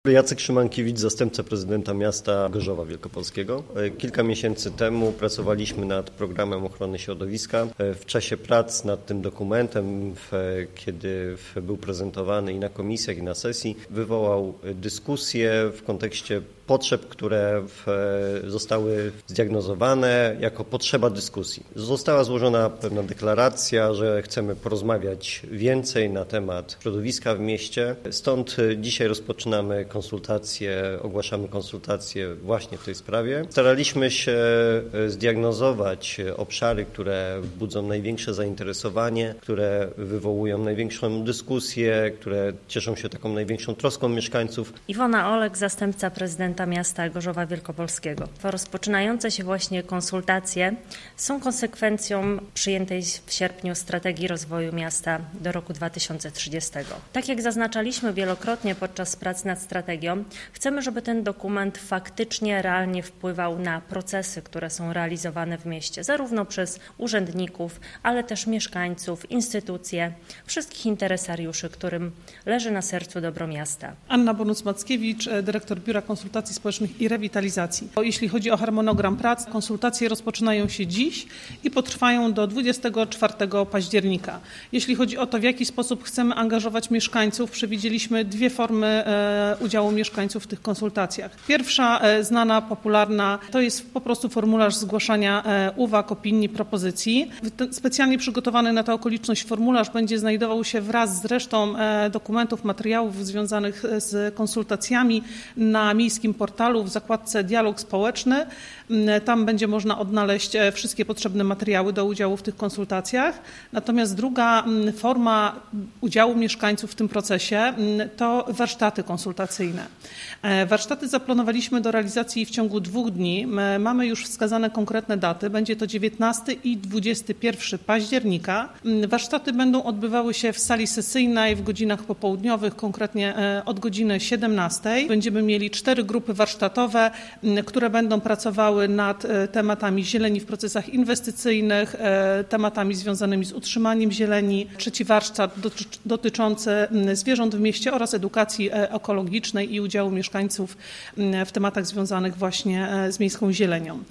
Jacek Szymankiewicz, zastępca prezydenta miasta Gorzowa Wielkopolskiego. Kilka miesięcy temu pracowaliśmy nad programem ochrony środowiska. W czasie prac nad tym dokumentem, kiedy był prezentowany i na komisjach, i na sesji, wywołał dyskusję w kontekście potrzeb, które zostały zdiagnozowane jako potrzeba dyskusji. Została złożona pewna deklaracja, że chcemy porozmawiać więcej na temat środowiska w mieście. Stąd dzisiaj rozpoczynamy ogłaszamy konsultacje właśnie w tej sprawie. Staraliśmy się zdiagnozować obszary, które budzą największe zainteresowanie, które wywołują największą dyskusję, które cieszą się taką największą troską mieszkańców. Iwona Olek, zastępca prezydenta miasta Gorzowa Wielkopolskiego. Rozpoczynające się właśnie konsultacje są konsekwencją przyjętej w sierpniu strategii rozwoju miasta do roku 2030. Tak jak zaznaczaliśmy wielokrotnie podczas prac nad strategią, chcemy, żeby ten dokument faktycznie realnie wpływał na procesy, które są realizowane w mieście, zarówno przez urzędników, ale też mieszkańców, instytucje, wszystkich interesariuszy, którym leży na sercu dobro miasta. Anna Bonuc-Mackiewicz, dyrektor Biura Konsultacji Społecznych i Rewitalizacji. Jeśli chodzi o harmonogram prac, konsultacje rozpoczynają się dziś i potrwają do 24 października. Jeśli chodzi o to, w jaki sposób chcemy angażować mieszkańców, przewidzieliśmy dwie formy udziału mieszkańców w tych konsultacjach. Pierwsza, znana, popularna, to jest po prostu formularz zgłaszania uwag, opinii, propozycji. Specjalnie przygotowany na tę okoliczność formularz będzie znajdował się wraz z resztą dokumentów, materiałów związanych z konsultacjami na miejskim portalu w zakładce Dialog Społeczny. Tam będzie można odnaleźć wszystkie potrzebne materiały do udziału w tych konsultacjach. Natomiast druga forma udziału mieszkańców w tym procesie to warsztaty konsultacyjne. Warsztaty zaplanowaliśmy do realizacji w ciągu 2 dni. Mamy już wskazane konkretne daty. Będzie to 19 i 21 października. Warsztaty będą odbywały się w sali sesyjnej w godzinach popołudniowych, konkretnie od godziny 17. Będziemy mieli 4 grupy warsztatowe, które będą pracowały nad tematami zieleni w procesach inwestycyjnych, tematami związanymi z utrzymaniem zieleni. Trzeci warsztat dotyczący zwierząt w mieście oraz edukacji ekologicznej i udziału mieszkańców w tematach związanych właśnie z miejską zielenią.